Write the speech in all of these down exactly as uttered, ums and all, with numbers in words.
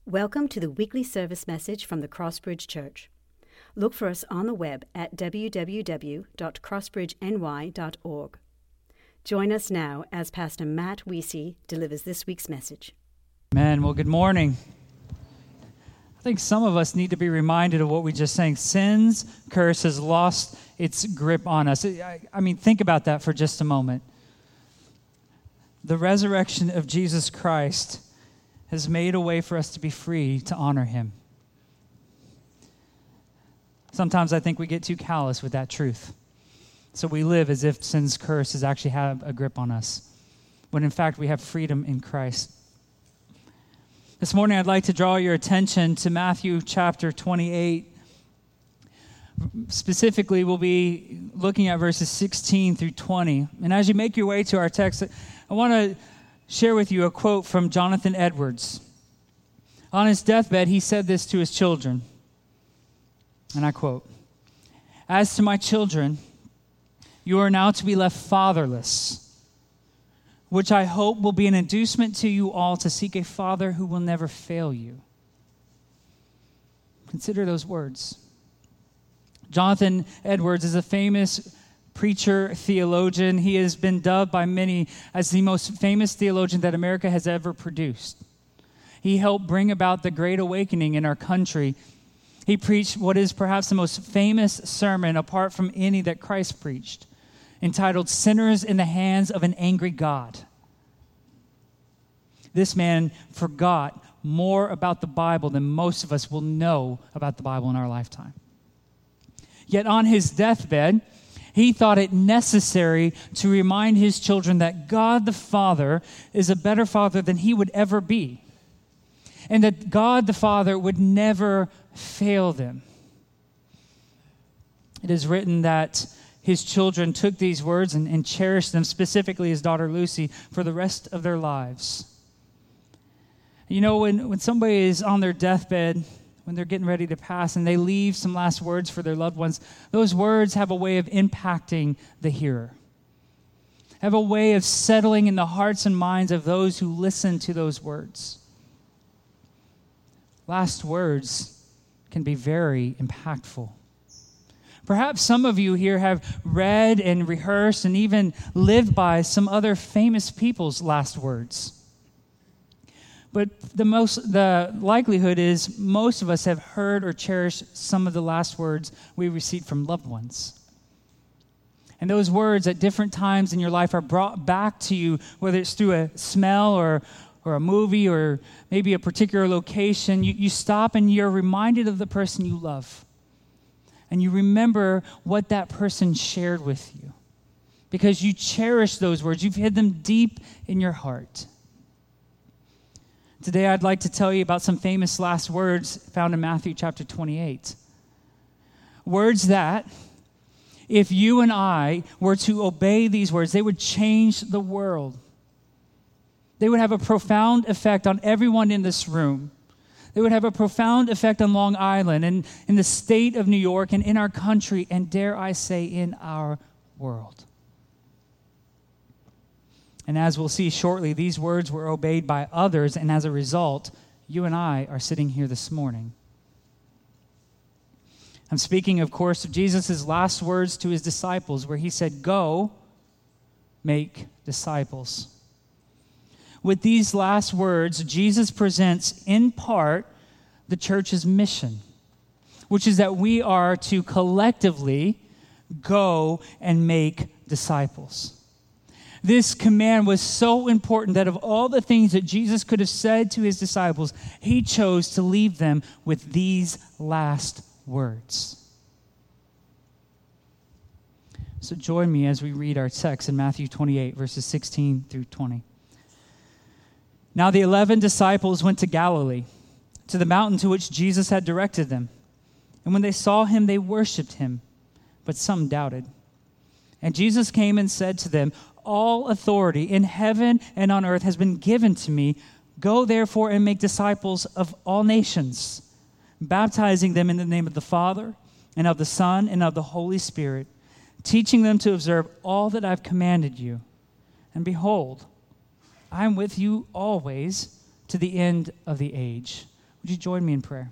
Welcome to the weekly service message from the Crossbridge Church. Look for us on the web at w w w dot crossbridge n y dot org. Join us now as Pastor Matt Weesey delivers this week's message. Amen. Well, good morning. I think some of us need to be reminded of what we just sang. Sin's curse has lost its grip on us. I, I mean, think about that for just a moment. The resurrection of Jesus Christ has made a way for us to be free to honor him. Sometimes I think we get too callous with that truth. So we live as if sin's curse has actually had a grip on us, when in fact we have freedom in Christ. This morning I'd like to draw your attention to Matthew chapter twenty-eight. Specifically, we'll be looking at verses sixteen through twenty. And as you make your way to our text, I want to share with you a quote from Jonathan Edwards. On his deathbed, he said this to his children, and I quote, "As to my children, you are now to be left fatherless, which I hope will be an inducement to you all to seek a father who will never fail you." Consider those words. Jonathan Edwards is a famous preacher, theologian. He has been dubbed by many as the most famous theologian that America has ever produced. He helped bring about the Great Awakening in our country. He preached what is perhaps the most famous sermon apart from any that Christ preached, entitled "Sinners in the Hands of an Angry God." This man forgot more about the Bible than most of us will know about the Bible in our lifetime. Yet on his deathbed, he thought it necessary to remind his children that God the Father is a better Father than he would ever be, and that God the Father would never fail them. It is written that his children took these words and, and cherished them, specifically his daughter Lucy, for the rest of their lives. You know, when, when somebody is on their deathbed, when they're getting ready to pass and they leave some last words for their loved ones, those words have a way of impacting the hearer, have a way of settling in the hearts and minds of those who listen to those words. Last words can be very impactful. Perhaps some of you here have read and rehearsed and even lived by some other famous people's last words. But the most, the likelihood is most of us have heard or cherished some of the last words we received from loved ones. And those words at different times in your life are brought back to you, whether it's through a smell or, or a movie or maybe a particular location. You, you stop and you're reminded of the person you love. And you remember what that person shared with you, because you cherish those words. You've hid them deep in your heart. Today, I'd like to tell you about some famous last words found in Matthew chapter twenty-eight. Words that, if you and I were to obey these words, they would change the world. They would have a profound effect on everyone in this room. They would have a profound effect on Long Island and in the state of New York and in our country, and dare I say, in our world. And as we'll see shortly, these words were obeyed by others, and as a result, you and I are sitting here this morning. I'm speaking, of course, of Jesus' last words to his disciples, where he said, "Go, make disciples." With these last words, Jesus presents, in part, the church's mission, which is that we are to collectively go and make disciples. This command was so important that of all the things that Jesus could have said to his disciples, he chose to leave them with these last words. So join me as we read our text in Matthew twenty-eight, verses sixteen through twenty. Now the eleven disciples went to Galilee, to the mountain to which Jesus had directed them. And when they saw him, they worshipped him, but some doubted. And Jesus came and said to them, "All authority in heaven and on earth has been given to me. Go therefore and make disciples of all nations, baptizing them in the name of the Father and of the Son and of the Holy Spirit, teaching them to observe all that I've commanded you. And behold, I am with you always to the end of the age." Would Would you join me in prayer?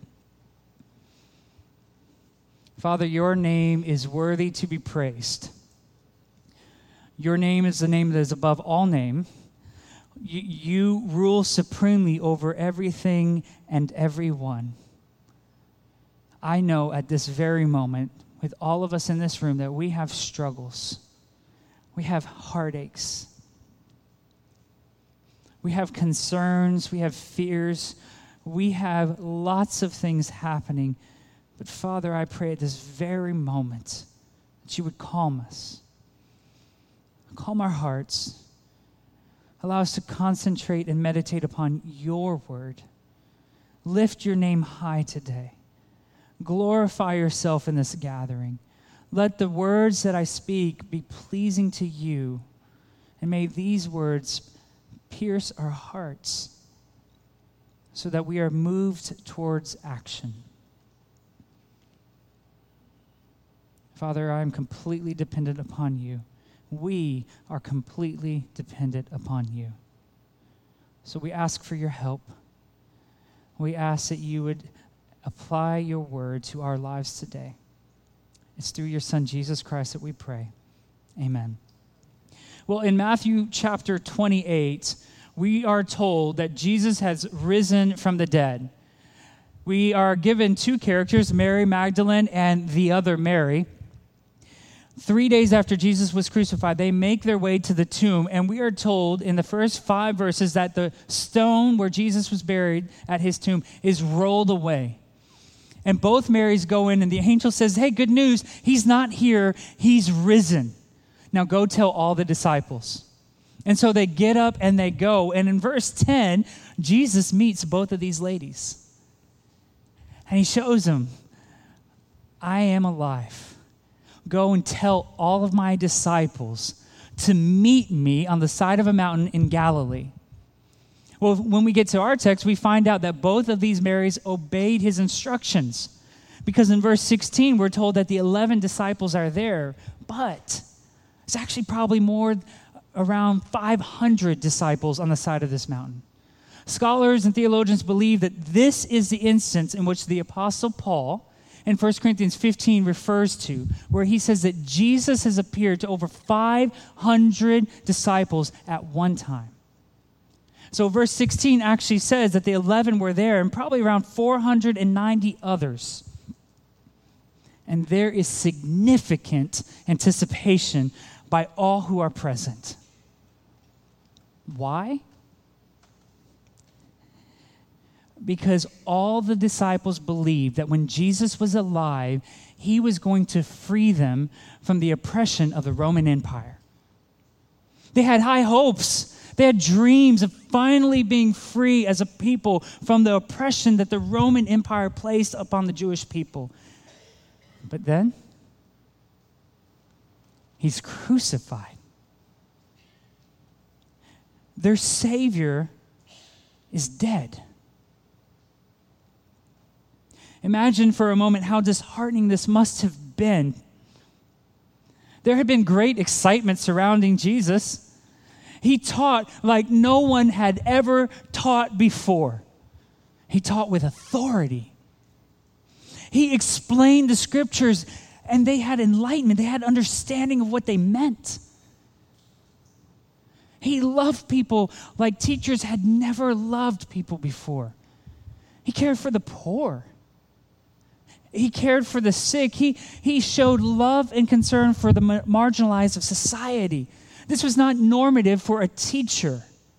Father, your name is worthy to be praised. Your name is the name that is above all name. You, you rule supremely over everything and everyone. I know at this very moment, with all of us in this room, that we have struggles. We have heartaches. We have concerns. We have fears. We have lots of things happening. But Father, I pray at this very moment that you would calm us. Calm our hearts. Allow us to concentrate and meditate upon your word. Lift your name high today. Glorify yourself in this gathering. Let the words that I speak be pleasing to you. And may these words pierce our hearts so that we are moved towards action. Father, I am completely dependent upon you. We are completely dependent upon you. So we ask for your help. We ask that you would apply your word to our lives today. It's through your Son, Jesus Christ, that we pray. Amen. Well, in Matthew chapter twenty-eight, we are told that Jesus has risen from the dead. We are given two characters, Mary Magdalene and the other Mary. Three days after Jesus was crucified, they make their way to the tomb, and we are told in the first five verses that the stone where Jesus was buried at his tomb is rolled away. And both Marys go in, and the angel says, hey, good news, he's not here, he's risen. Now go tell all the disciples. And so they get up and they go, and in verse ten, Jesus meets both of these ladies. And he shows them, I am alive. Go and tell all of my disciples to meet me on the side of a mountain in Galilee. Well, when we get to our text, we find out that both of these Marys obeyed his instructions. Because in verse sixteen, we're told that the eleven disciples are there, but it's actually probably more, around five hundred disciples on the side of this mountain. Scholars and theologians believe that this is the instance in which the Apostle Paul in First Corinthians fifteen refers to, where he says that Jesus has appeared to over five hundred disciples at one time. So verse sixteen actually says that the eleven were there and probably around four hundred ninety others. And there is significant anticipation by all who are present. Why? Because all the disciples believed that when Jesus was alive, he was going to free them from the oppression of the Roman Empire. They had high hopes. They had dreams of finally being free as a people from the oppression that the Roman Empire placed upon the Jewish people. But then, he's crucified. Their Savior is dead. Imagine for a moment how disheartening this must have been. There had been great excitement surrounding Jesus. He taught like no one had ever taught before. He taught with authority. He explained the scriptures, and they had enlightenment. They had understanding of what they meant. He loved people like teachers had never loved people before. He cared for the poor. He cared for the sick. He, he showed love and concern for the marginalized of society. This was not normative for a teacher.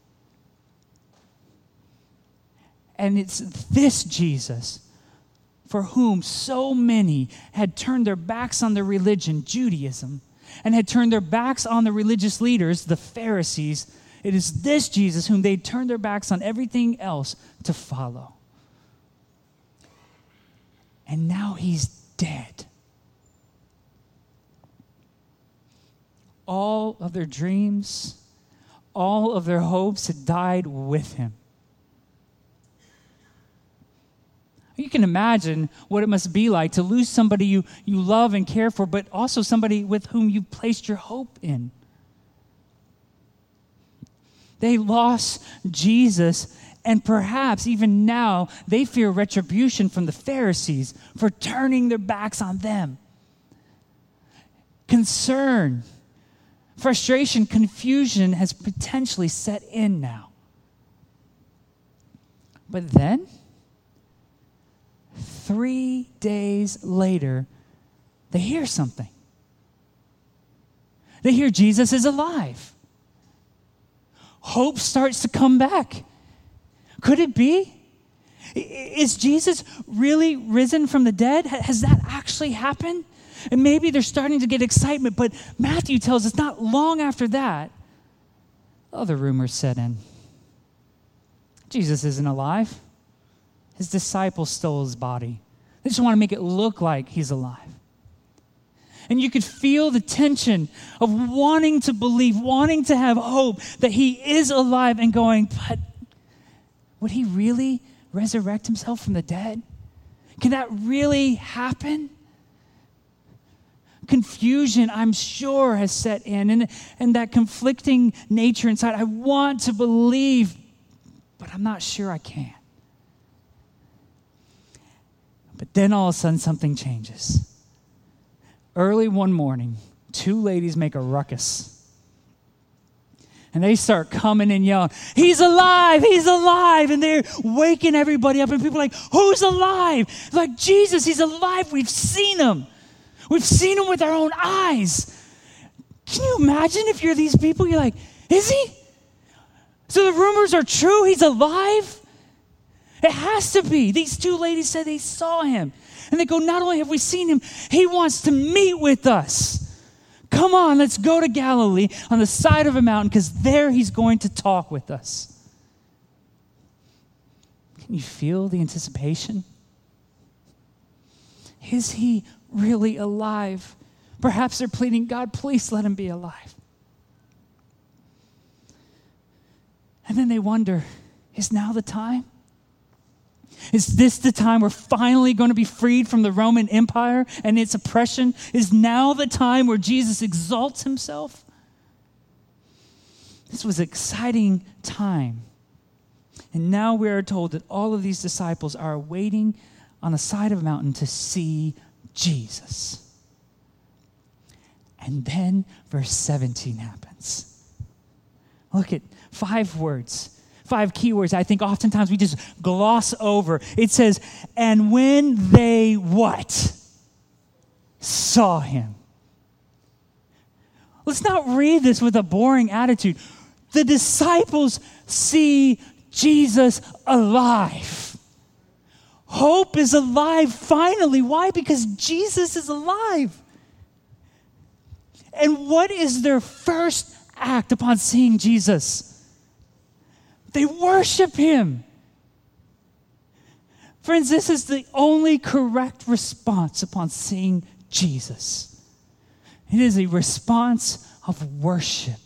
And it's this Jesus for whom so many had turned their backs on their religion, Judaism, and had turned their backs on the religious leaders, the Pharisees. It is this Jesus whom they turned their backs on everything else to follow. And now he's dead. All of their dreams, all of their hopes had died with him. You can imagine what it must be like to lose somebody you, you love and care for, but also somebody with whom you placed your hope in. They lost Jesus, And perhaps even now, they fear retribution from the Pharisees for turning their backs on them. Concern, frustration, confusion has potentially set in now. But then, three days later, they hear something. They hear Jesus is alive. Hope starts to come back. Could it be? Is Jesus really risen from the dead? Has that actually happened? And maybe they're starting to get excitement, but Matthew tells us not long after that, other rumors set in. Jesus isn't alive. His disciples stole his body. They just want to make it look like he's alive. And you could feel the tension of wanting to believe, wanting to have hope that he is alive and going, but would he really resurrect himself from the dead? Can that really happen? Confusion, I'm sure, has set in, and, and that conflicting nature inside. I want to believe, but I'm not sure I can. But then all of a sudden, something changes. Early one morning, two ladies make a ruckus. And they start coming and yelling, he's alive, he's alive. And they're waking everybody up. And people are like, who's alive? Like, Jesus, he's alive. We've seen him. We've seen him with our own eyes. Can you imagine if you're these people? You're like, is he? So the rumors are true? He's alive? It has to be. These two ladies said they saw him. And they go, not only have we seen him, he wants to meet with us. Come on, let's go to Galilee on the side of a mountain because there he's going to talk with us. Can you feel the anticipation? Is he really alive? Perhaps they're pleading, God, please let him be alive. And then they wonder, is now the time? Is this the time we're finally going to be freed from the Roman Empire and its oppression? Is now the time where Jesus exalts himself? This was an exciting time. And now we are told that all of these disciples are waiting on the side of a mountain to see Jesus. And then verse seventeen happens. Look at five words. Five key words I think oftentimes we just gloss over. It says, and when they what? Saw him. Let's not read this with a boring attitude. The disciples see Jesus alive. Hope is alive finally. Why? Because Jesus is alive. And what is their first act upon seeing Jesus? They worship him. Friends, this is the only correct response upon seeing Jesus. It is a response of worship.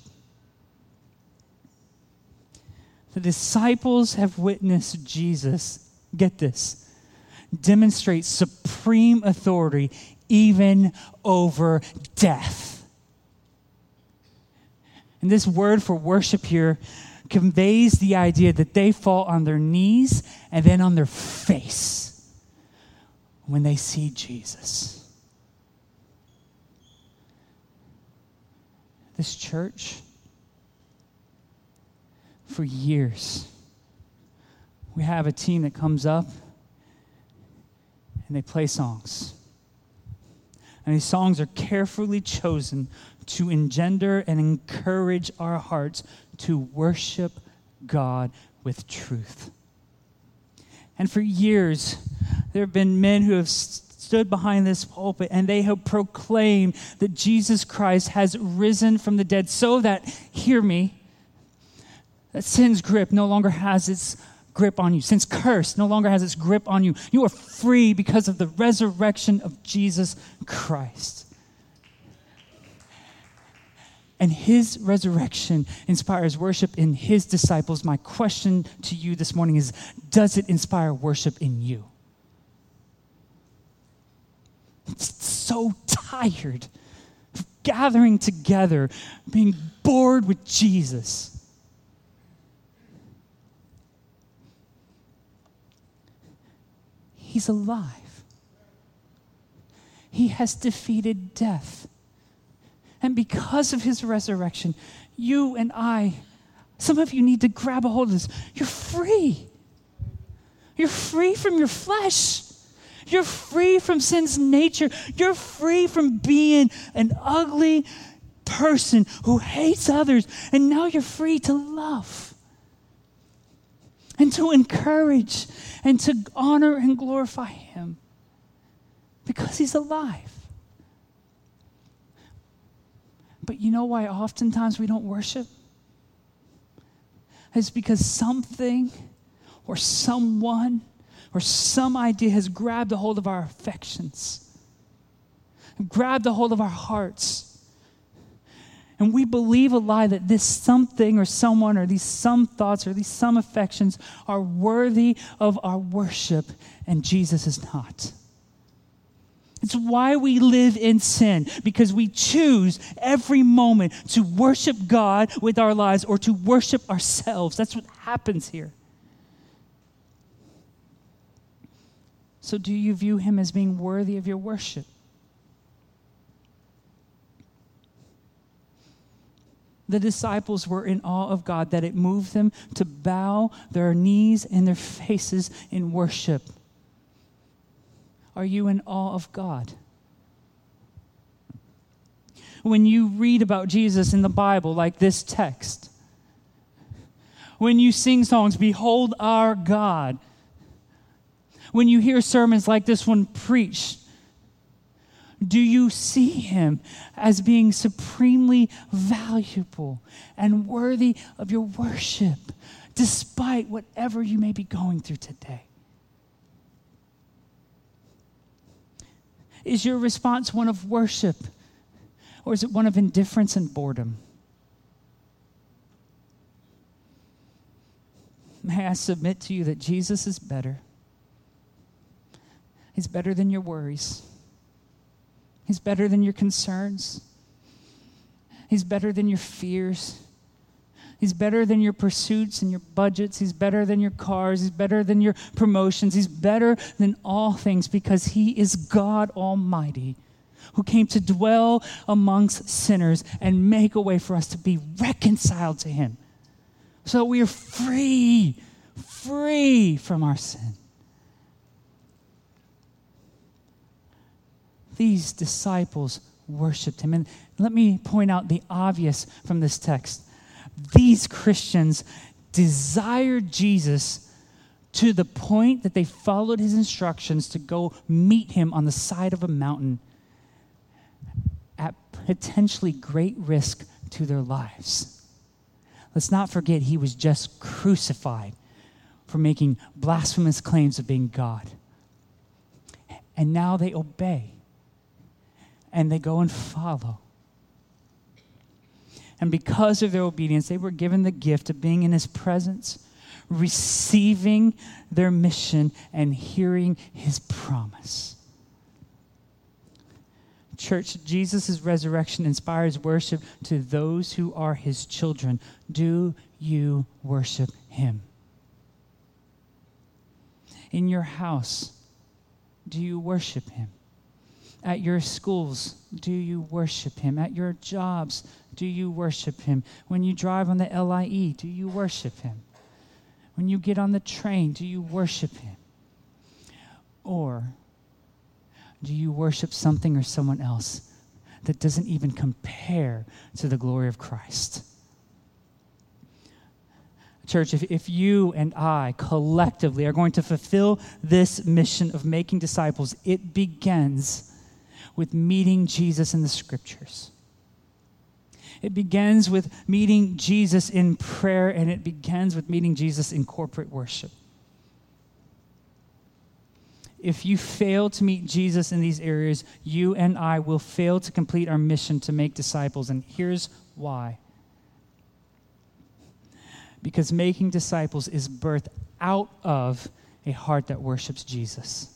The disciples have witnessed Jesus, get this, demonstrate supreme authority even over death. And this word for worship here conveys the idea that they fall on their knees and then on their face when they see Jesus. This church, for years, we have a team that comes up and they play songs. And these songs are carefully chosen to engender and encourage our hearts to worship God with truth. And for years, there have been men who have stood behind this pulpit and they have proclaimed that Jesus Christ has risen from the dead so that, hear me, that sin's grip no longer has its grip on you. Sin's curse no longer has its grip on you. You are free because of the resurrection of Jesus Christ. And his resurrection inspires worship in his disciples. My question to you this morning is, does it inspire worship in you? It's so tired of gathering together, being bored with Jesus. He's alive. He has defeated death. And because of his resurrection, you and I, some of you need to grab a hold of this. You're free. You're free from your flesh. You're free from sin's nature. You're free from being an ugly person who hates others. And now you're free to love and to encourage and to honor and glorify him because he's alive. But you know why oftentimes we don't worship? It's because something or someone or some idea has grabbed a hold of our affections, grabbed a hold of our hearts. And we believe a lie that this something or someone or these some thoughts or these some affections are worthy of our worship, and Jesus is not. It's why we live in sin, because we choose every moment to worship God with our lives or to worship ourselves. That's what happens here. So do you view him as being worthy of your worship? The disciples were in awe of God that it moved them to bow their knees and their faces in worship. Are you in awe of God? When you read about Jesus in the Bible, like this text, when you sing songs, behold our God, when you hear sermons like this one preached, do you see him as being supremely valuable and worthy of your worship, despite whatever you may be going through today? Is your response one of worship, or is it one of indifference and boredom? May I submit to you that Jesus is better. He's better than your worries. He's better than your concerns. He's better than your fears. He's better than your pursuits and your budgets. He's better than your cars. He's better than your promotions. He's better than all things because he is God Almighty who came to dwell amongst sinners and make a way for us to be reconciled to him so we are free, free from our sin. These disciples worshiped him. And let me point out the obvious from this text. These Christians desired Jesus to the point that they followed his instructions to go meet him on the side of a mountain at potentially great risk to their lives. Let's not forget he was just crucified for making blasphemous claims of being God. And now they obey. And they go and follow. And because of their obedience, they were given the gift of being in his presence, receiving their mission, and hearing his promise. Church, Jesus' resurrection inspires worship to those who are his children. Do you worship him? In your house, do you worship him? At your schools, do you worship him? At your jobs, do you worship him? When you drive on the L I E, do you worship him? When you get on the train, do you worship him? Or do you worship something or someone else that doesn't even compare to the glory of Christ? Church, if, if you and I collectively are going to fulfill this mission of making disciples, it begins with meeting Jesus in the scriptures. It begins with meeting Jesus in prayer, and it begins with meeting Jesus in corporate worship. If you fail to meet Jesus in these areas, you and I will fail to complete our mission to make disciples, and here's why. Because making disciples is birthed out of a heart that worships Jesus.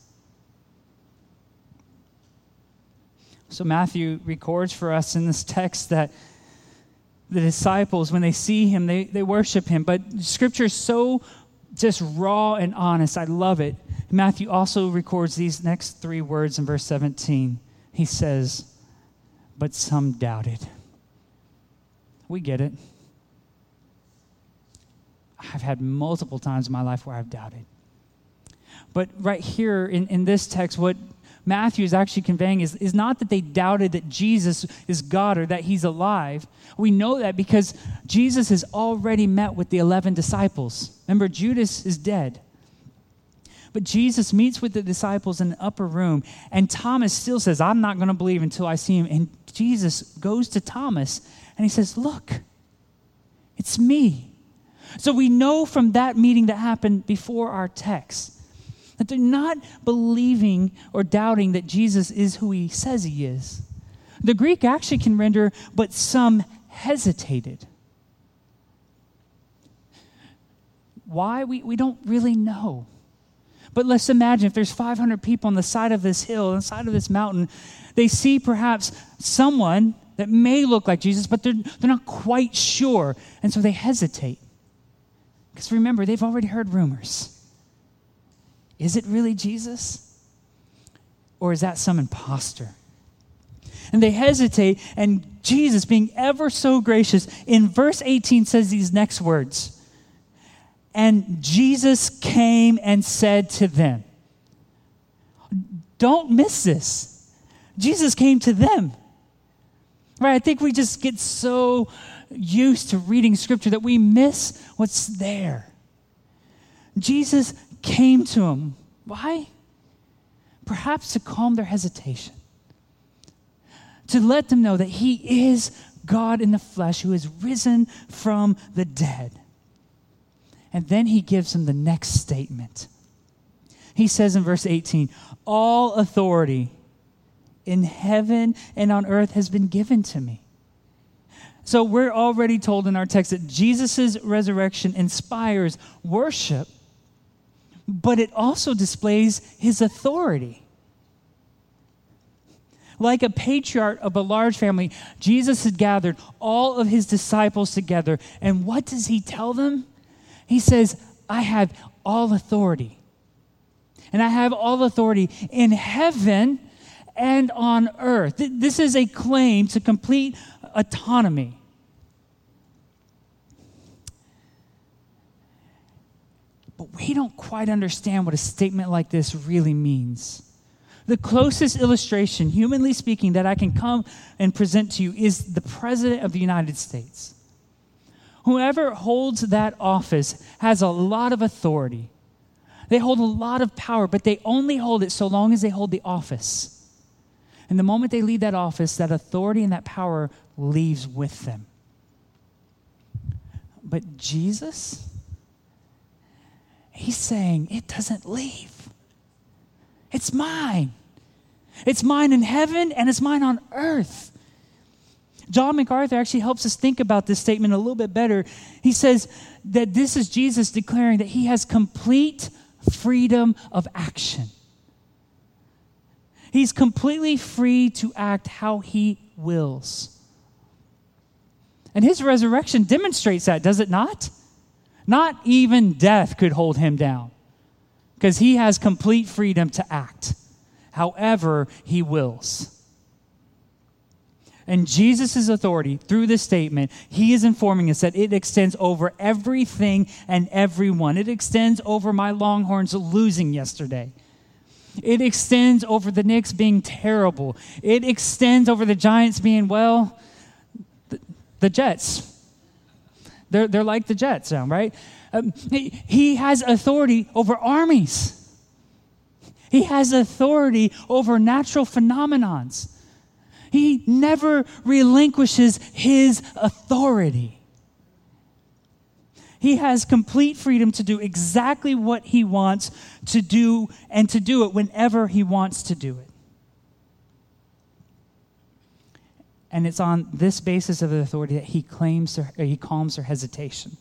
So Matthew records for us in this text that the disciples, when they see him, they, they worship him. But Scripture is so just raw and honest. I love it. Matthew also records these next three words in verse seventeen. He says, but some doubted. We get it. I've had multiple times in my life where I've doubted. But right here in, in this text, what Matthew is actually conveying is, is not that they doubted that Jesus is God or that he's alive. We know that because Jesus has already met with the eleven disciples. Remember, Judas is dead. But Jesus meets with the disciples in the upper room, and Thomas still says, I'm not going to believe until I see him. And Jesus goes to Thomas, and he says, look, it's me. So we know from that meeting that happened before our text that they're not believing or doubting that Jesus is who he says he is. The Greek actually can render, but some hesitated. Why? We, we don't really know. But let's imagine if there's five hundred people on the side of this hill, on the side of this mountain, they see perhaps someone that may look like Jesus, but they're, they're not quite sure. And so they hesitate. Because remember, they've already heard rumors. Is it really Jesus? Or is that some imposter? And they hesitate, and Jesus, being ever so gracious, in verse eighteen says these next words. And Jesus came and said to them. Don't miss this. Jesus came to them. Right? I think we just get so used to reading scripture that we miss what's there. Jesus came to them. Why? Perhaps to calm their hesitation. To let them know that he is God in the flesh who has risen from the dead. And then he gives them the next statement. He says in verse eighteen, all authority in heaven and on earth has been given to me. So we're already told in our text that Jesus' resurrection inspires worship, but it also displays his authority. Like a patriarch of a large family, Jesus had gathered all of his disciples together. And what does he tell them? He says, I have all authority. And I have all authority in heaven and on earth. This is a claim to complete autonomy. But we don't quite understand what a statement like this really means. The closest illustration, humanly speaking, that I can come and present to you is the President of the United States. Whoever holds that office has a lot of authority. They hold a lot of power, but they only hold it so long as they hold the office. And the moment they leave that office, that authority and that power leaves with them. But Jesus, he's saying, it doesn't leave. It's mine. It's mine in heaven and it's mine on earth. John MacArthur actually helps us think about this statement a little bit better. He says that this is Jesus declaring that he has complete freedom of action. He's completely free to act how he wills. And his resurrection demonstrates that, does it not? Not even death could hold him down, because he has complete freedom to act however he wills. And Jesus' authority, through this statement, he is informing us that it extends over everything and everyone. It extends over my Longhorns losing yesterday. It extends over the Knicks being terrible. It extends over the Giants being, well, the, the Jets. They're, they're like the Jets now, right? Um, he, he has authority over armies. He has authority over natural phenomenons. He never relinquishes his authority. He has complete freedom to do exactly what he wants to do and to do it whenever he wants to do it. And it's on this basis of authority that he claims or he calms their hesitation.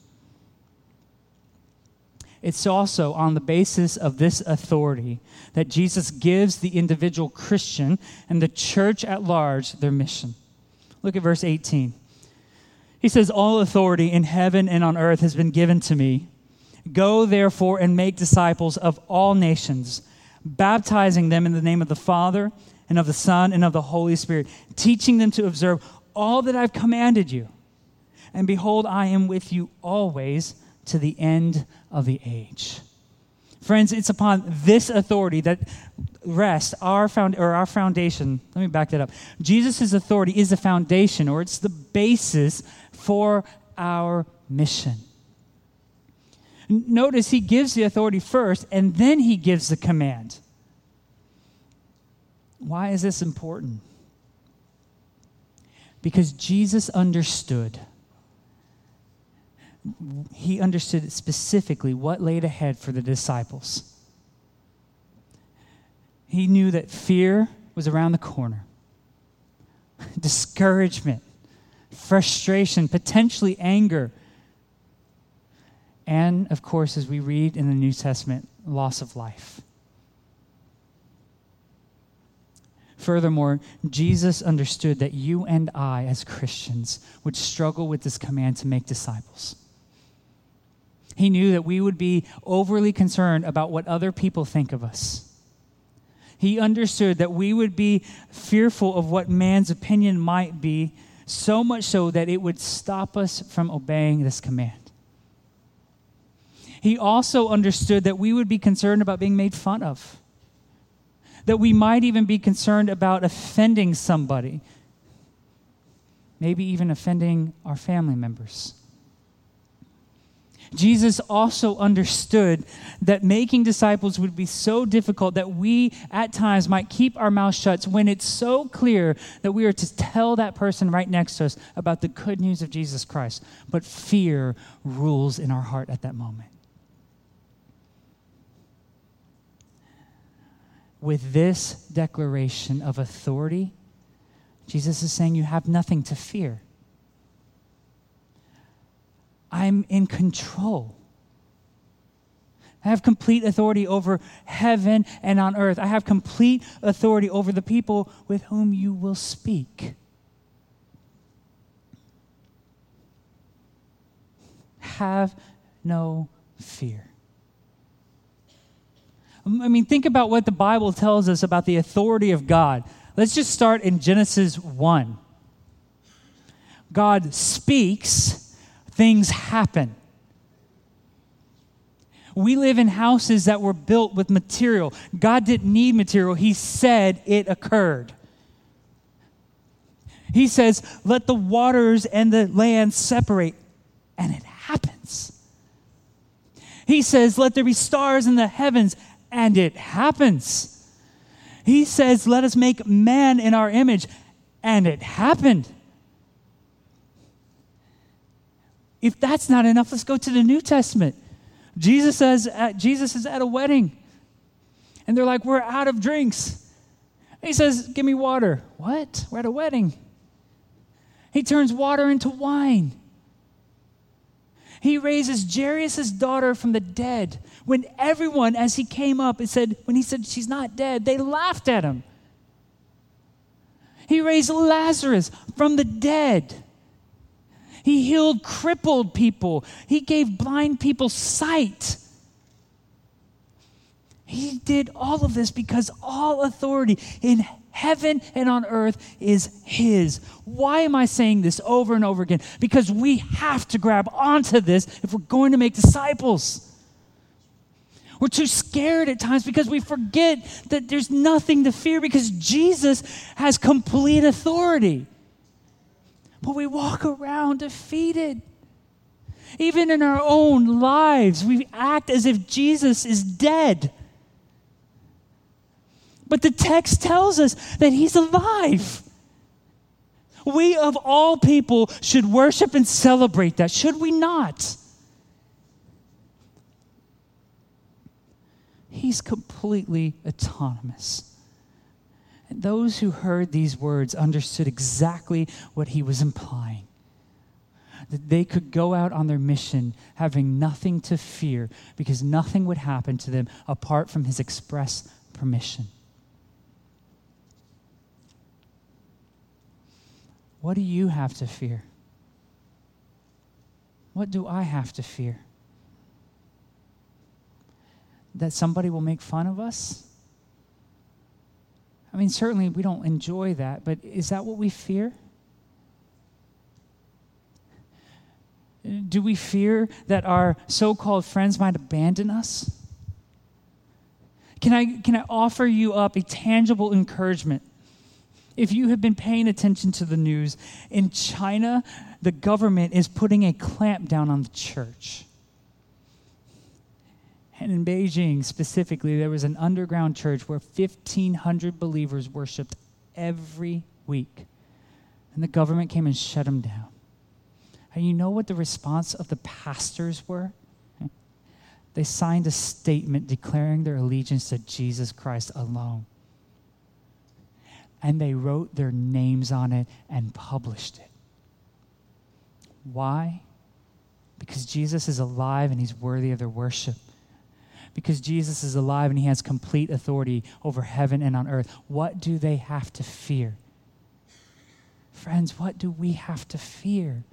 It's also on the basis of this authority that Jesus gives the individual Christian and the church at large their mission. Look at verse eighteen. He says, all authority in heaven and on earth has been given to me. Go, therefore, and make disciples of all nations, baptizing them in the name of the Father and of the Son and of the Holy Spirit, teaching them to observe all that I've commanded you. And behold, I am with you always to the end of the age. Friends, it's upon this authority that rests our found or our foundation. Let me back that up. Jesus' authority is the foundation, or it's the basis for our mission. Notice he gives the authority first, and then he gives the command. Why is this important? Because Jesus understood. He understood specifically what laid ahead for the disciples. He knew that fear was around the corner. Discouragement, frustration, potentially anger. And, of course, as we read in the New Testament, loss of life. Furthermore, Jesus understood that you and I, as Christians, would struggle with this command to make disciples. He knew that we would be overly concerned about what other people think of us. He understood that we would be fearful of what man's opinion might be, so much so that it would stop us from obeying this command. He also understood that we would be concerned about being made fun of, that we might even be concerned about offending somebody, maybe even offending our family members. Jesus also understood that making disciples would be so difficult that we at times might keep our mouths shut when it's so clear that we are to tell that person right next to us about the good news of Jesus Christ. But fear rules in our heart at that moment. With this declaration of authority, Jesus is saying you have nothing to fear. I'm in control. I have complete authority over heaven and on earth. I have complete authority over the people with whom you will speak. Have no fear. I mean, think about what the Bible tells us about the authority of God. Let's just start in Genesis one. God speaks. Things happen. We live in houses that were built with material. God didn't need material. He said it occurred. He says, let the waters and the land separate, and it happens. He says, let there be stars in the heavens, and it happens. He says, let us make man in our image, and it happened. If that's not enough, let's go to the New Testament. Jesus says, at, Jesus is at a wedding, and they're like, we're out of drinks. He says, give me water. What? We're at a wedding. He turns water into wine. He raises Jairus' daughter from the dead. When everyone, as he came up, it said, when he said she's not dead, they laughed at him. He raised Lazarus from the dead. He healed crippled people. He gave blind people sight. He did all of this because all authority in heaven and on earth is his. Why am I saying this over and over again? Because we have to grab onto this if we're going to make disciples. We're too scared at times because we forget that there's nothing to fear because Jesus has complete authority. But we walk around defeated. Even in our own lives, we act as if Jesus is dead. But the text tells us that he's alive. We, of all people, should worship and celebrate that, should we not? He's completely autonomous. And those who heard these words understood exactly what he was implying. That they could go out on their mission having nothing to fear because nothing would happen to them apart from his express permission. What do you have to fear? What do I have to fear? that somebody will make fun of us? I mean, certainly we don't enjoy that, but is that what we fear? Do we fear that our so-called friends might abandon us? Can I, can I offer you up a tangible encouragement? If you have been paying attention to the news, in China, the government is putting a clamp down on the church. And in Beijing specifically, there was an underground church where fifteen hundred believers worshiped every week. And the government came and shut them down. And you know what the response of the pastors were? They signed a statement declaring their allegiance to Jesus Christ alone. And they wrote their names on it and published it. Why? Because Jesus is alive and he's worthy of their worship. Because Jesus is alive and he has complete authority over heaven and on earth. What do they have to fear? Friends, what do we have to fear?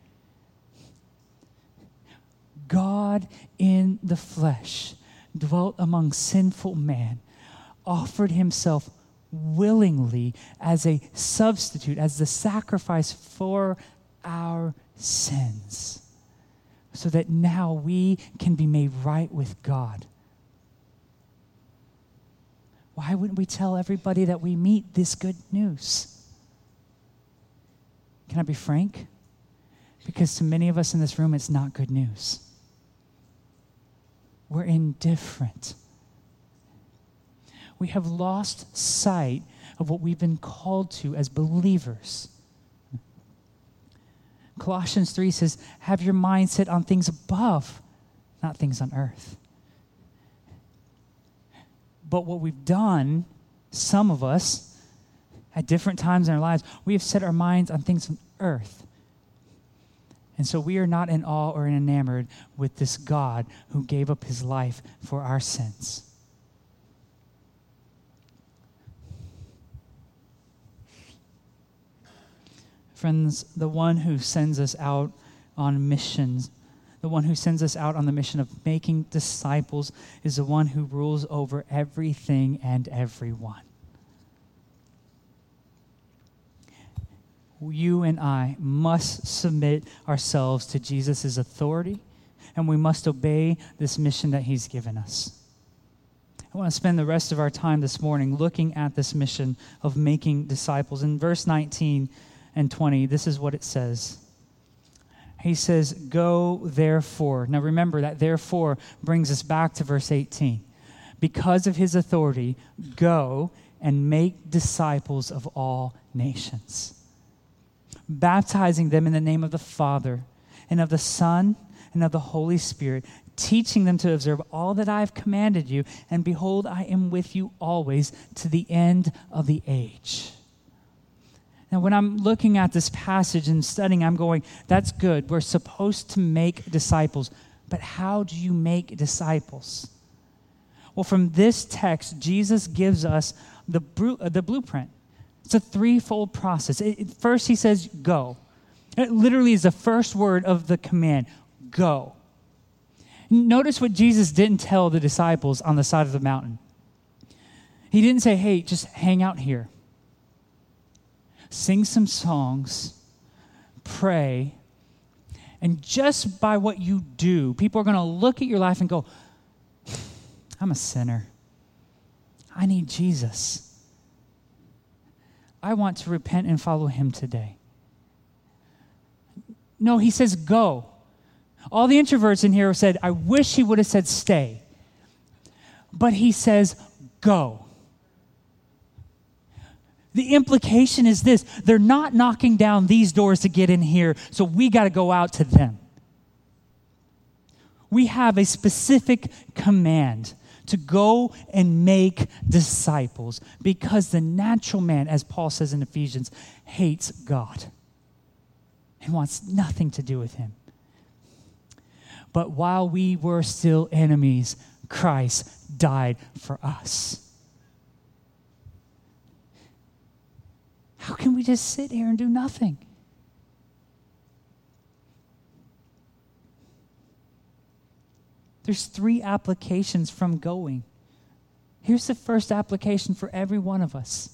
God in the flesh dwelt among sinful man, offered himself willingly as a substitute, as the sacrifice for our sins, so that now we can be made right with God. Why wouldn't we tell everybody that we meet this good news? Can I be frank? Because to many of us in this room, it's not good news. We're indifferent. We have lost sight of what we've been called to as believers. Colossians three says, have your mind set on things above, not things on earth. But what we've done, some of us, at different times in our lives, we have set our minds on things on earth. And so we are not in awe or enamored with this God who gave up his life for our sins. Friends, the one who sends us out on missions, the one who sends us out on the mission of making disciples, is the one who rules over everything and everyone. You and I must submit ourselves to Jesus' authority, and we must obey this mission that he's given us. I want to spend the rest of our time this morning looking at this mission of making disciples. In verse nineteen and twenty, this is what it says. He says, go therefore. Now remember that therefore brings us back to verse eighteen. Because of his authority, go and make disciples of all nations, baptizing them in the name of the Father and of the Son and of the Holy Spirit, teaching them to observe all that I have commanded you, and behold, I am with you always to the end of the age. Now, when I'm looking at this passage and studying, I'm going, that's good. We're supposed to make disciples. But how do you make disciples? Well, from this text, Jesus gives us the, bru- uh, the blueprint. It's a threefold process. It, it, first, he says, go. It literally is the first word of the command, go. Notice what Jesus didn't tell the disciples on the side of the mountain. He didn't say, hey, just hang out here. Sing some songs, pray, and just by what you do, people are going to look at your life and go, I'm a sinner. I need Jesus. I want to repent and follow him today. No, he says go. All the introverts in here said, I wish he would have said stay. But he says go. The implication is this: they're not knocking down these doors to get in here, so we got to go out to them. We have a specific command to go and make disciples, because the natural man, as Paul says in Ephesians, hates God and wants nothing to do with him. But while we were still enemies, Christ died for us. How can we just sit here and do nothing? There's three applications from going. Here's the first application for every one of us.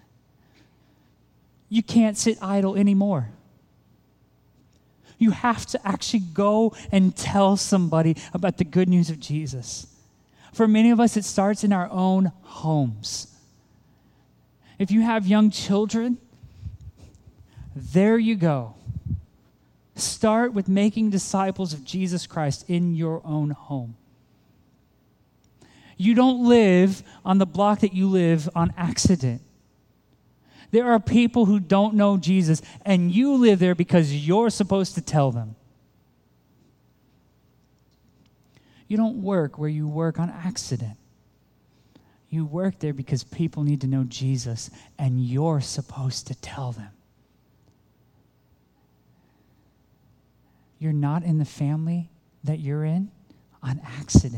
You can't sit idle anymore. You have to actually go and tell somebody about the good news of Jesus. For many of us, it starts in our own homes. If you have young children, there you go. Start with making disciples of Jesus Christ in your own home. You don't live on the block that you live on accident. There are people who don't know Jesus, and you live there because you're supposed to tell them. You don't work where you work on accident. You work there because people need to know Jesus, and you're supposed to tell them. You're not in the family that you're in on accident.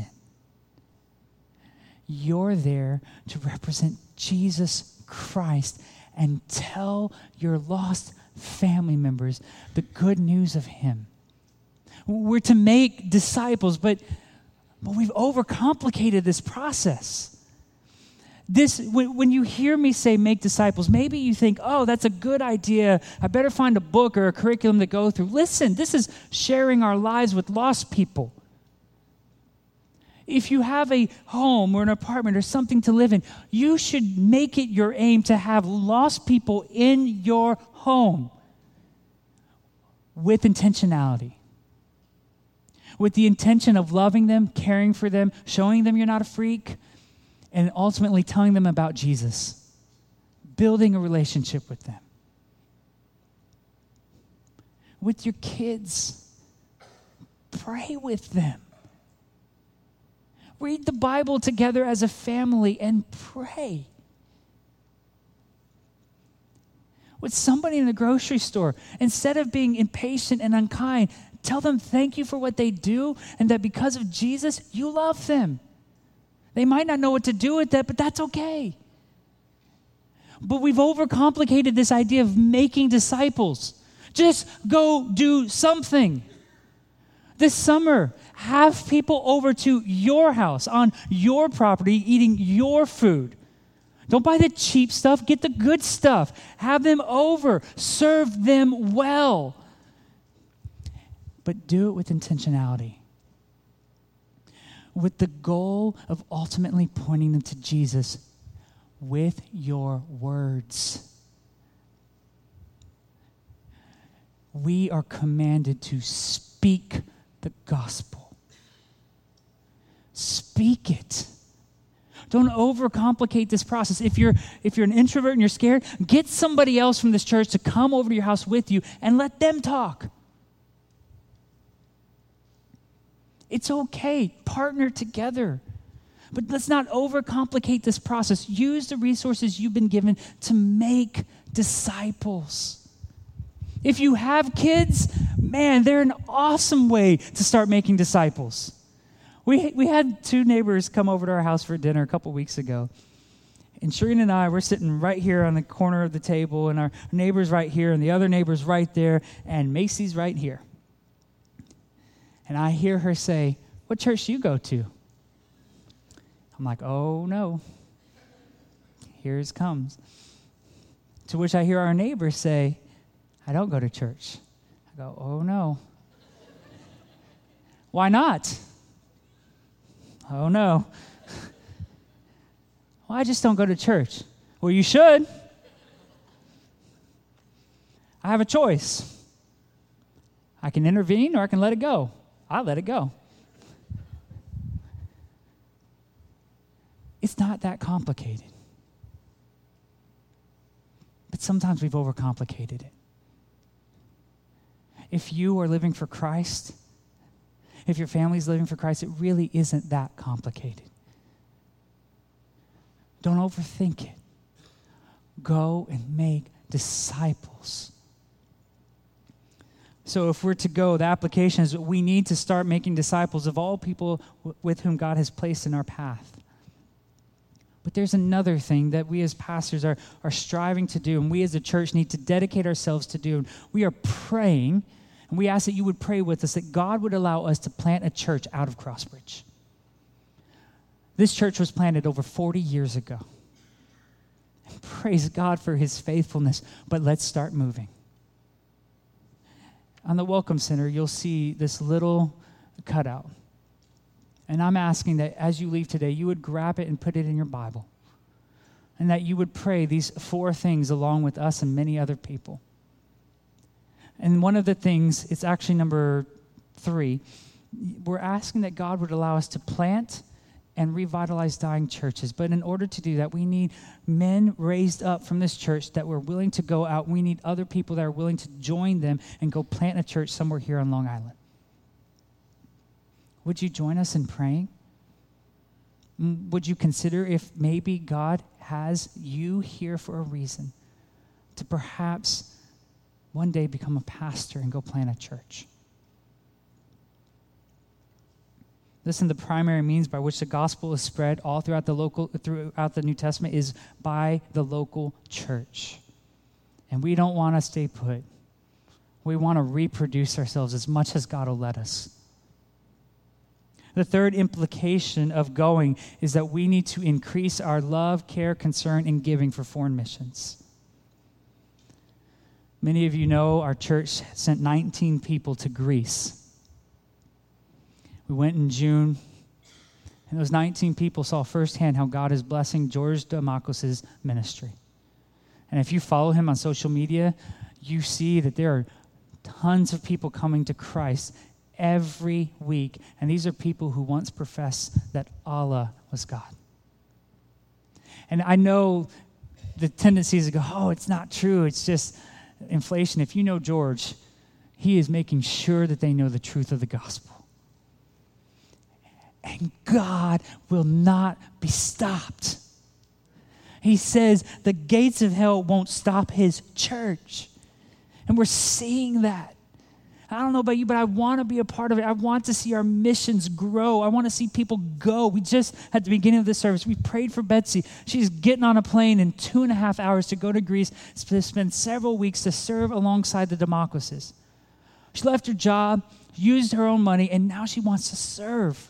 You're there to represent Jesus Christ and tell your lost family members the good news of him. We're to make disciples, but, but we've overcomplicated this process. This, when, when you hear me say make disciples, maybe you think, oh, that's a good idea. I better find a book or a curriculum to go through. Listen, this is sharing our lives with lost people. If you have a home or an apartment or something to live in, you should make it your aim to have lost people in your home with intentionality. With the intention of loving them, caring for them, showing them you're not a freak, and ultimately telling them about Jesus, building a relationship with them. With your kids, pray with them. Read the Bible together as a family and pray. With somebody in the grocery store, instead of being impatient and unkind, tell them thank you for what they do and that because of Jesus, you love them. They might not know what to do with that, but that's okay. But we've overcomplicated this idea of making disciples. Just go do something. This summer, have people over to your house, on your property, eating your food. Don't buy the cheap stuff, get the good stuff. Have them over, serve them well. But do it with intentionality. With the goal of ultimately pointing them to Jesus with your words. We are commanded to speak the gospel. Speak it. Don't overcomplicate this process. If you're if you're an introvert and you're scared, get somebody else from this church to come over to your house with you and let them talk. It's okay. Partner together. But let's not overcomplicate this process. Use the resources you've been given to make disciples. If you have kids, man, they're an awesome way to start making disciples. We we had two neighbors come over to our house for dinner a couple weeks ago. And Shireen and I were sitting right here on the corner of the table, and our neighbor's right here, and the other neighbor's right there, and Macy's right here. And I hear her say, "What church do you go to?" I'm like, oh no. Here it comes. To which I hear our neighbor say, "I don't go to church." I go, oh no. Why not? Oh no. Well, I just don't go to church. Well, you should. I have a choice. I can intervene or I can let it go. I let it go. It's not that complicated. But sometimes we've overcomplicated it. If you are living for Christ, if your family's living for Christ, it really isn't that complicated. Don't overthink it. Go and make disciples. So if we're to go, the application is we need to start making disciples of all people w- with whom God has placed in our path. But there's another thing that we as pastors are, are striving to do, and we as a church need to dedicate ourselves to do. We are praying, and we ask that you would pray with us, that God would allow us to plant a church out of Crossbridge. This church was planted over forty years ago. And praise God for his faithfulness, but let's start moving. On the Welcome Center, you'll see this little cutout. And I'm asking that as you leave today, you would grab it and put it in your Bible. And that you would pray these four things along with us and many other people. And one of the things, it's actually number three, we're asking that God would allow us to plant and revitalize dying churches. But in order to do that, we need men raised up from this church that were willing to go out. We need other people that are willing to join them and go plant a church somewhere here on Long Island. Would you join us in praying? Would you consider if maybe God has you here for a reason to perhaps one day become a pastor and go plant a church? Listen, the primary means by which the gospel is spread all throughout the local, throughout the New Testament is by the local church. And we don't want to stay put. We want to reproduce ourselves as much as God will let us. The third implication of going is that we need to increase our love, care, concern, and giving for foreign missions. Many of you know our church sent nineteen people to Greece. We went in June, and those nineteen people saw firsthand how God is blessing George Damakos' ministry. And if you follow him on social media, you see that there are tons of people coming to Christ every week. And these are people who once professed that Allah was God. And I know the tendency is to go, oh, it's not true. It's just inflation. If you know George, he is making sure that they know the truth of the gospel. And God will not be stopped. He says the gates of hell won't stop his church. And we're seeing that. I don't know about you, but I want to be a part of it. I want to see our missions grow. I want to see people go. We just, at the beginning of this service, we prayed for Betsy. She's getting on a plane in two and a half hours to go to Greece to spend several weeks to serve alongside the Damakoses. She left her job, used her own money, and now she wants to serve.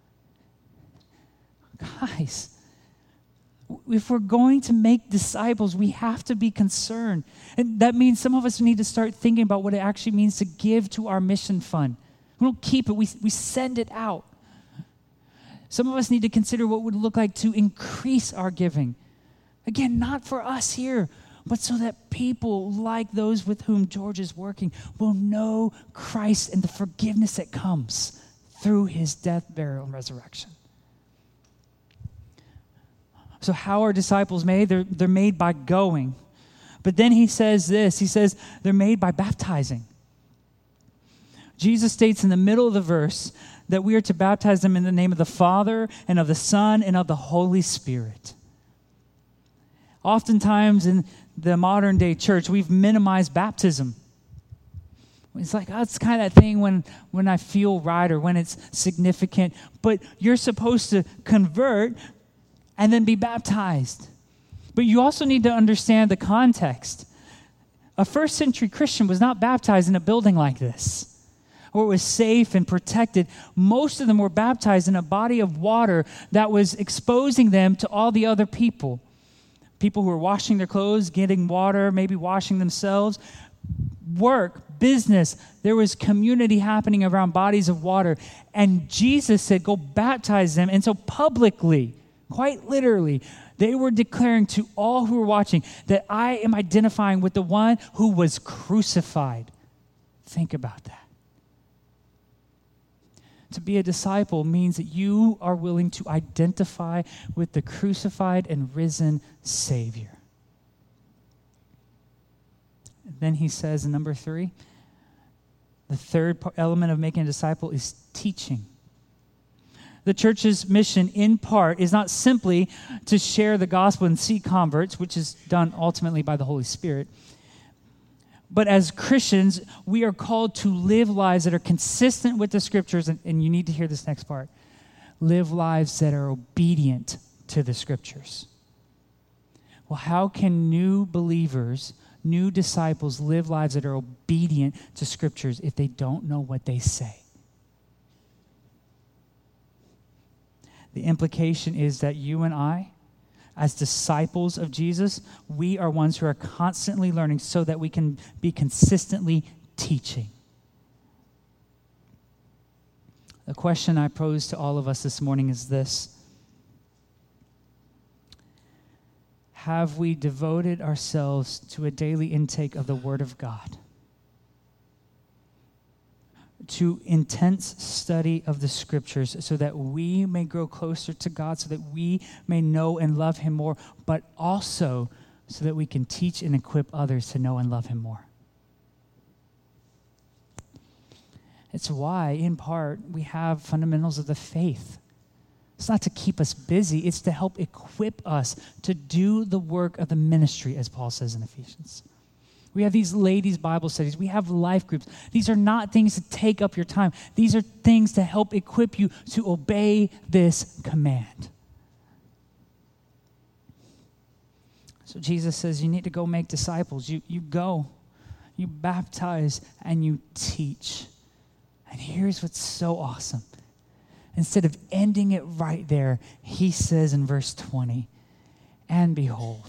Guys, if we're going to make disciples, we have to be concerned. And that means some of us need to start thinking about what it actually means to give to our mission fund. We don't keep it, we, we send it out. Some of us need to consider what it would look like to increase our giving. Again, not for us here, but so that people like those with whom George is working will know Christ and the forgiveness that comes through his death, burial, and resurrection. So how are disciples made? They're, they're made by going. But then he says this. He says they're made by baptizing. Jesus states in the middle of the verse that we are to baptize them in the name of the Father and of the Son and of the Holy Spirit. Oftentimes in the modern day church, we've minimized baptism. It's like, oh, it's kind of that thing when, when I feel right or when it's significant. But you're supposed to convert and then be baptized. But you also need to understand the context. A first century Christian was not baptized in a building like this, where it was safe and protected. Most of them were baptized in a body of water that was exposing them to all the other people. People who were washing their clothes, getting water, maybe washing themselves. Work, business, there was community happening around bodies of water. And Jesus said, go baptize them. And so publicly, quite literally, they were declaring to all who were watching that I am identifying with the one who was crucified. Think about that. To be a disciple means that you are willing to identify with the crucified and risen Savior. And then he says in number three, the third element of making a disciple is teaching. The church's mission, in part, is not simply to share the gospel and see converts, which is done ultimately by the Holy Spirit. But as Christians, we are called to live lives that are consistent with the Scriptures, and, and you need to hear this next part. Live lives that are obedient to the Scriptures. Well, how can new believers, new disciples live lives that are obedient to Scriptures if they don't know what they say? The implication is that you and I, as disciples of Jesus, we are ones who are constantly learning so that we can be consistently teaching. The question I pose to all of us this morning is this: have we devoted ourselves to a daily intake of the Word of God? To intense study of the Scriptures so that we may grow closer to God, so that we may know and love Him more, but also so that we can teach and equip others to know and love Him more. It's why, in part, we have fundamentals of the faith. It's not to keep us busy, it's to help equip us to do the work of the ministry, as Paul says in Ephesians. We have these ladies' Bible studies. We have life groups. These are not things to take up your time. These are things to help equip you to obey this command. So Jesus says you need to go make disciples. You, you go, you baptize, and you teach. And here's what's so awesome. Instead of ending it right there, he says in verse twenty, and behold,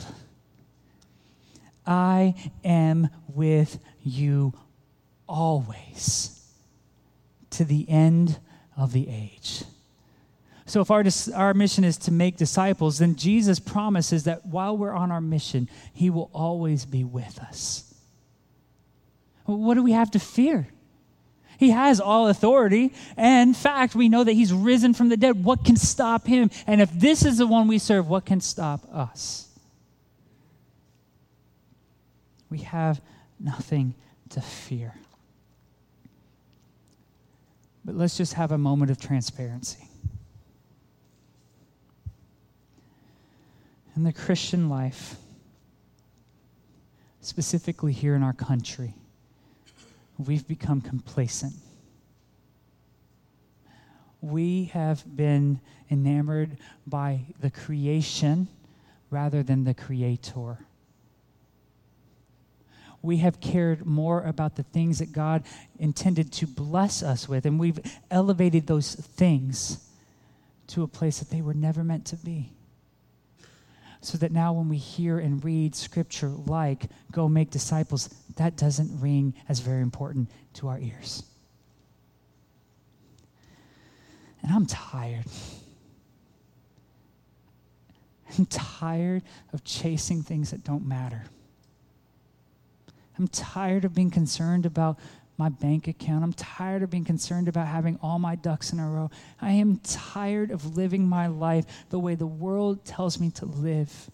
I am with you always to the end of the age. So if our, our mission is to make disciples, then Jesus promises that while we're on our mission, he will always be with us. What do we have to fear? He has all authority. And in fact, we know that he's risen from the dead. What can stop him? And if this is the one we serve, what can stop us? We have nothing to fear. But let's just have a moment of transparency. In the Christian life, specifically here in our country, we've become complacent. We have been enamored by the creation rather than the creator. We have cared more about the things that God intended to bless us with, and we've elevated those things to a place that they were never meant to be. So that now when we hear and read scripture like, go make disciples, that doesn't ring as very important to our ears. And I'm tired. I'm tired of chasing things that don't matter. I'm tired of being concerned about my bank account. I'm tired of being concerned about having all my ducks in a row. I am tired of living my life the way the world tells me to live.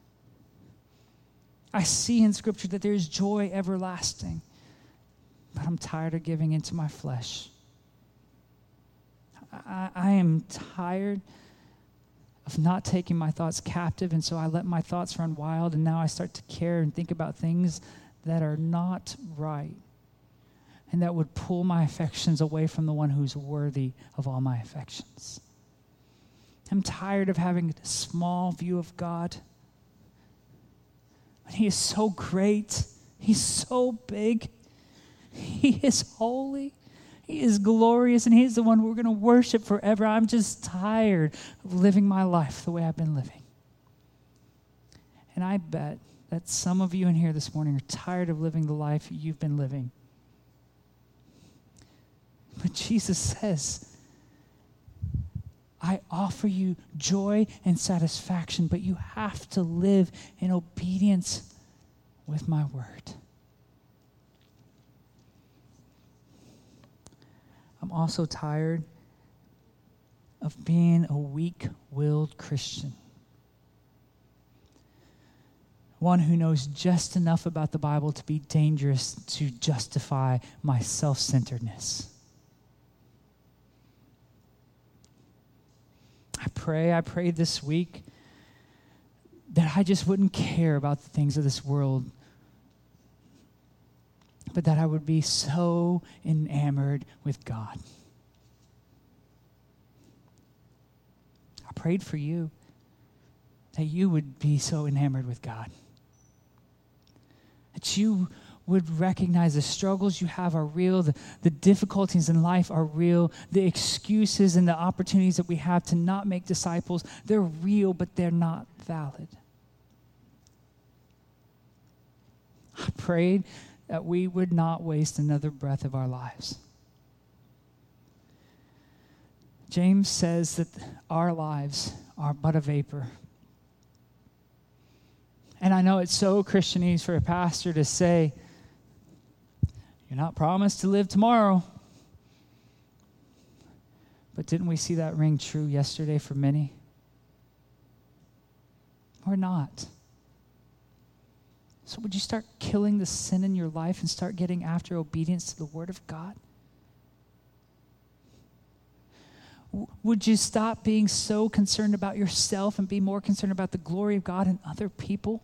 I see in Scripture that there is joy everlasting, but I'm tired of giving into my flesh. I, I am tired of not taking my thoughts captive, and so I let my thoughts run wild, and now I start to care and think about things that are not right, and that would pull my affections away from the one who's worthy of all my affections. I'm tired of having a small view of God. But he is so great. He's so big. He is holy. He is glorious, and he is the one we're going to worship forever. I'm just tired of living my life the way I've been living. And I bet that some of you in here this morning are tired of living the life you've been living. But Jesus says, I offer you joy and satisfaction, but you have to live in obedience with my word. I'm also tired of being a weak-willed Christian. One who knows just enough about the Bible to be dangerous to justify my self-centeredness. I pray, I pray this week that I just wouldn't care about the things of this world, but that I would be so enamored with God. I prayed for you that you would be so enamored with God, that you would recognize the struggles you have are real, the, the difficulties in life are real, the excuses and the opportunities that we have to not make disciples, they're real, but they're not valid. I prayed that we would not waste another breath of our lives. James says that our lives are but a vapor. And I know it's so Christianese for a pastor to say, you're not promised to live tomorrow. But didn't we see that ring true yesterday for many? Or not? So would you start killing the sin in your life and start getting after obedience to the Word of God? W- would you stop being so concerned about yourself and be more concerned about the glory of God and other people?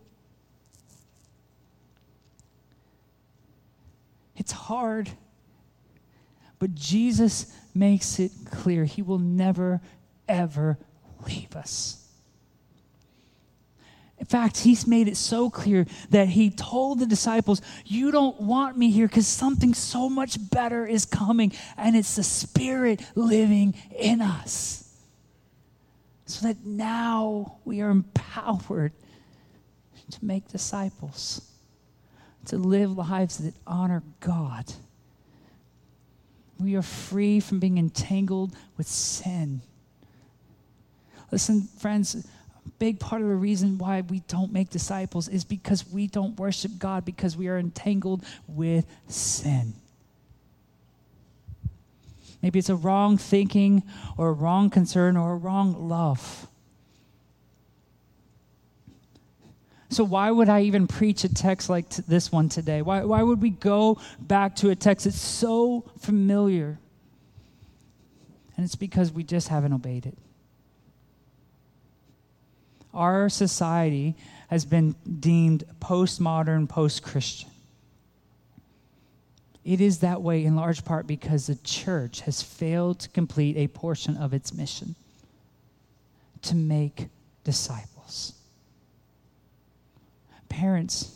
It's hard, but Jesus makes it clear he will never, ever leave us. In fact, he's made it so clear that he told the disciples, you don't want me here because something so much better is coming, and it's the Spirit living in us. So that now we are empowered to make disciples, to live lives that honor God. We are free from being entangled with sin. Listen, friends, a big part of the reason why we don't make disciples is because we don't worship God, because we are entangled with sin. Maybe it's a wrong thinking or a wrong concern or a wrong love. So why would I even preach a text like t- this one today? Why, why would we go back to a text that's so familiar? And it's because we just haven't obeyed it. Our society has been deemed postmodern, post-Christian. It is that way in large part because the church has failed to complete a portion of its mission, to make disciples. Parents,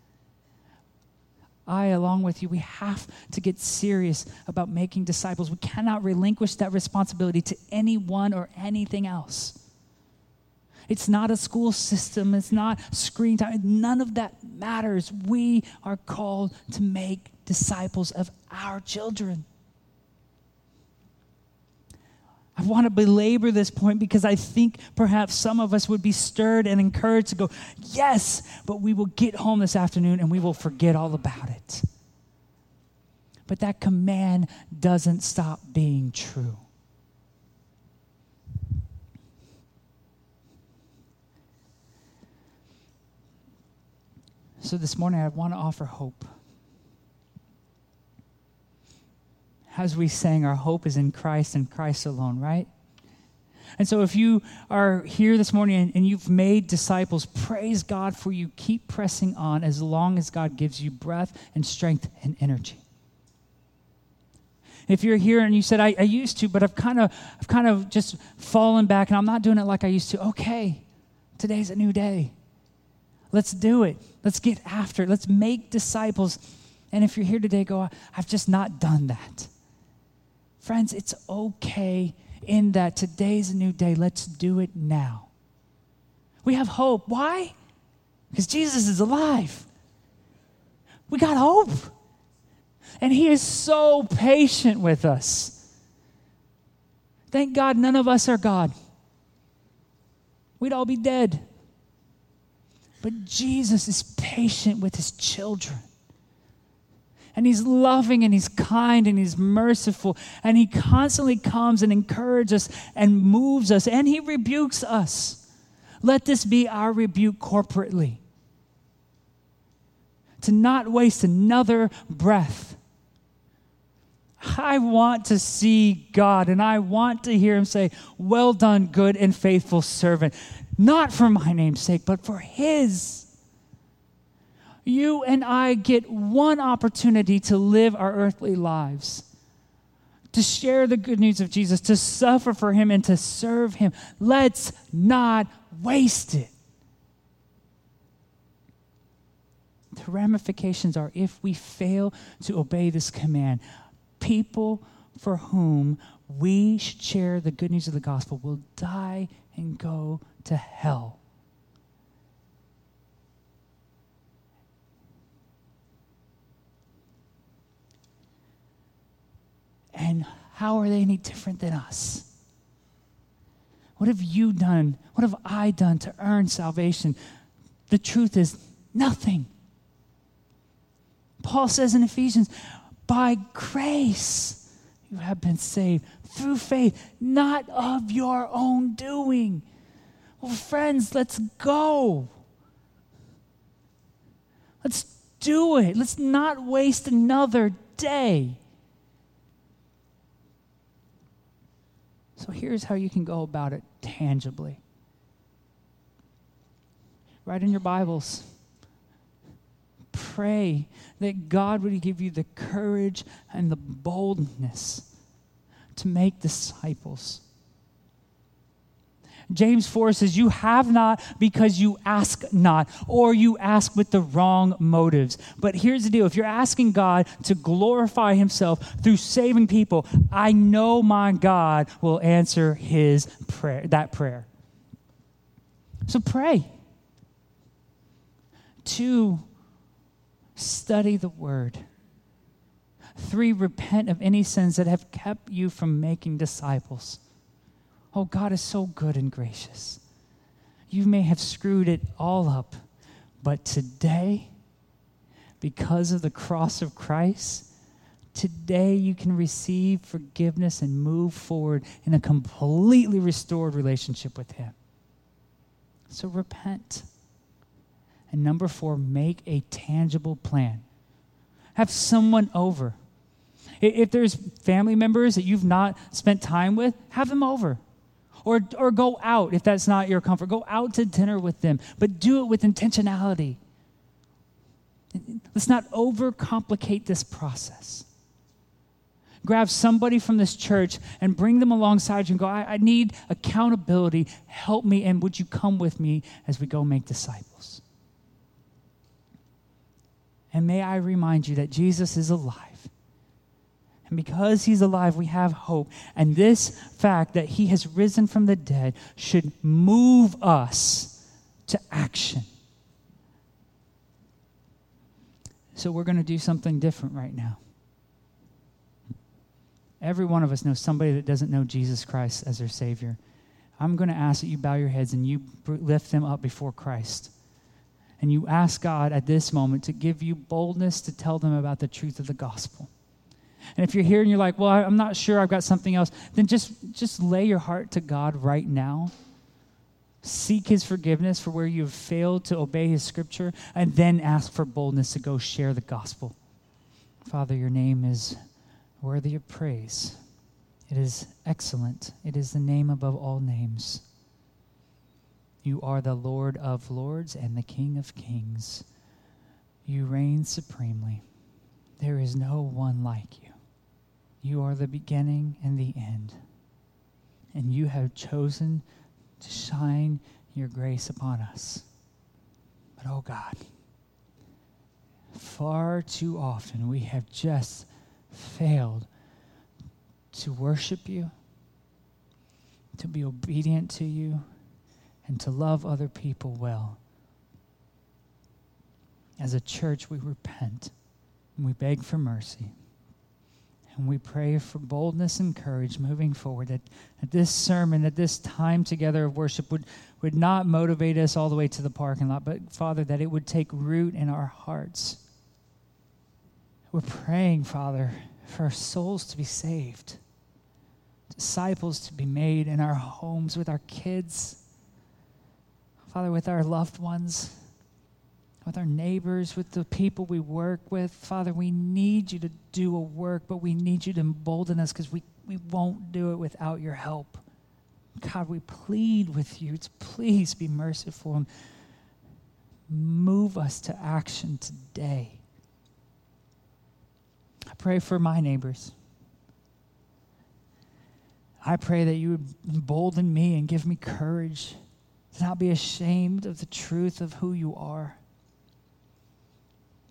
I, along with you, we have to get serious about making disciples. We cannot relinquish that responsibility to anyone or anything else. It's not a school system. It's not screen time. None of that matters. We are called to make disciples of our children. I want to belabor this point because I think perhaps some of us would be stirred and encouraged to go, yes, but we will get home this afternoon and we will forget all about it. But that command doesn't stop being true. So this morning I want to offer hope. As we sang, our hope is in Christ and Christ alone, right? And so if you are here this morning and, and you've made disciples, praise God for you. Keep pressing on as long as God gives you breath and strength and energy. If you're here and you said, I, I used to, but I've kind of I've kind of just fallen back and I'm not doing it like I used to. Okay, today's a new day. Let's do it. Let's get after it. Let's make disciples. And if you're here today, go, I've just not done that. Friends, it's okay in that today's a new day. Let's do it now. We have hope. Why? Because Jesus is alive. We got hope. And he is so patient with us. Thank God none of us are God. We'd all be dead. But Jesus is patient with his children. And he's loving and he's kind and he's merciful. And he constantly comes and encourages us and moves us. And he rebukes us. Let this be our rebuke corporately. To not waste another breath. I want to see God and I want to hear him say, well done, good and faithful servant. Not for my name's sake, but for his. You and I get one opportunity to live our earthly lives, to share the good news of Jesus, to suffer for him and to serve him. Let's not waste it. The ramifications are if we fail to obey this command, people for whom we should share the good news of the gospel will die and go to hell. And how are they any different than us? What have you done? What have I done to earn salvation? The truth is nothing. Paul says in Ephesians, by grace you have been saved through faith, not of your own doing. Well, friends, let's go. Let's do it. Let's not waste another day. So here's how you can go about it tangibly. Write in your Bibles. Pray that God would give you the courage and the boldness to make disciples. James four says, you have not because you ask not, or you ask with the wrong motives. But here's the deal. If you're asking God to glorify himself through saving people, I know my God will answer his prayer, that prayer. So pray. Two, study the word. Three, repent of any sins that have kept you from making disciples. Oh, God is so good and gracious. You may have screwed it all up, but today, because of the cross of Christ, today you can receive forgiveness and move forward in a completely restored relationship with him. So repent. And number four, make a tangible plan. Have someone over. If there's family members that you've not spent time with, have them over. Or, or go out if that's not your comfort. Go out to dinner with them, but do it with intentionality. Let's not overcomplicate this process. Grab somebody from this church and bring them alongside you and go, I, I need accountability. Help me, and would you come with me as we go make disciples? And may I remind you that Jesus is alive. And because he's alive, we have hope. And this fact that he has risen from the dead should move us to action. So we're going to do something different right now. Every one of us knows somebody that doesn't know Jesus Christ as their Savior. I'm going to ask that you bow your heads and you lift them up before Christ. And you ask God at this moment to give you boldness to tell them about the truth of the gospel. And if you're here and you're like, well, I'm not sure, I've got something else, then just, just lay your heart to God right now. Seek his forgiveness for where you've failed to obey his scripture, and then ask for boldness to go share the gospel. Father, your name is worthy of praise. It is excellent. It is the name above all names. You are the Lord of lords and the King of kings. You reign supremely. There is no one like you. You are the beginning and the end. And you have chosen to shine your grace upon us. But oh God, far too often we have just failed to worship you, to be obedient to you, and to love other people well. As a church, we repent and we beg for mercy. And we pray for boldness and courage moving forward, that, that this sermon, that this time together of worship would, would not motivate us all the way to the parking lot, but Father, that it would take root in our hearts. We're praying, Father, for our souls to be saved, disciples to be made in our homes, with our kids, Father, with our loved ones, with our neighbors, with the people we work with. Father, we need you to do a work, but we need you to embolden us, because we, we won't do it without your help. God, we plead with you to please be merciful and move us to action today. I pray for my neighbors. I pray that you would embolden me and give me courage to not be ashamed of the truth of who you are.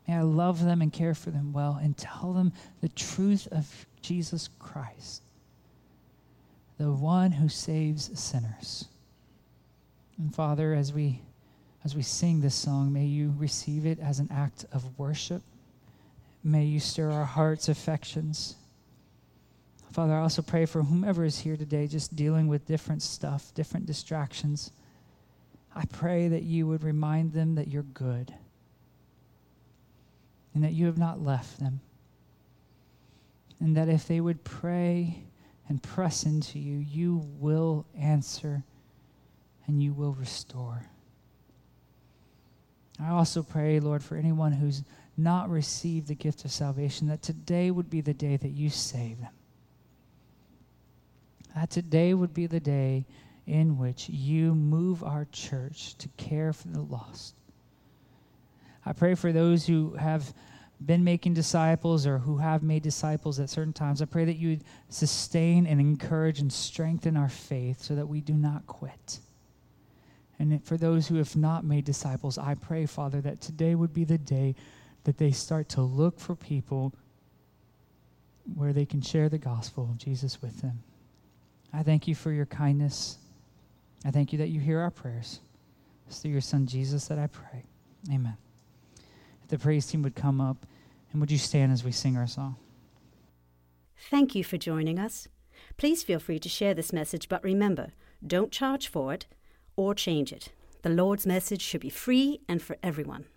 May I love them and care for them well and tell them the truth of Jesus Christ, the one who saves sinners. And Father, as we as we sing this song, may you receive it as an act of worship. May you stir our hearts' affections. Father, I also pray for whomever is here today just dealing with different stuff, different distractions. I pray that you would remind them that you're good and that you have not left them. And that if they would pray and press into you, you will answer and you will restore. I also pray, Lord, for anyone who's not received the gift of salvation, that today would be the day that you save them. That today would be the day in which you move our church to care for the lost. I pray for those who have been making disciples or who have made disciples at certain times. I pray that you would sustain and encourage and strengthen our faith so that we do not quit. And for those who have not made disciples, I pray, Father, that today would be the day that they start to look for people where they can share the gospel of Jesus with them. I thank you for your kindness. I thank you that you hear our prayers. It's through your Son, Jesus, that I pray. Amen. If the praise team would come up, and would you stand as we sing our song? Thank you for joining us. Please feel free to share this message, but remember, don't charge for it or change it. The Lord's message should be free and for everyone.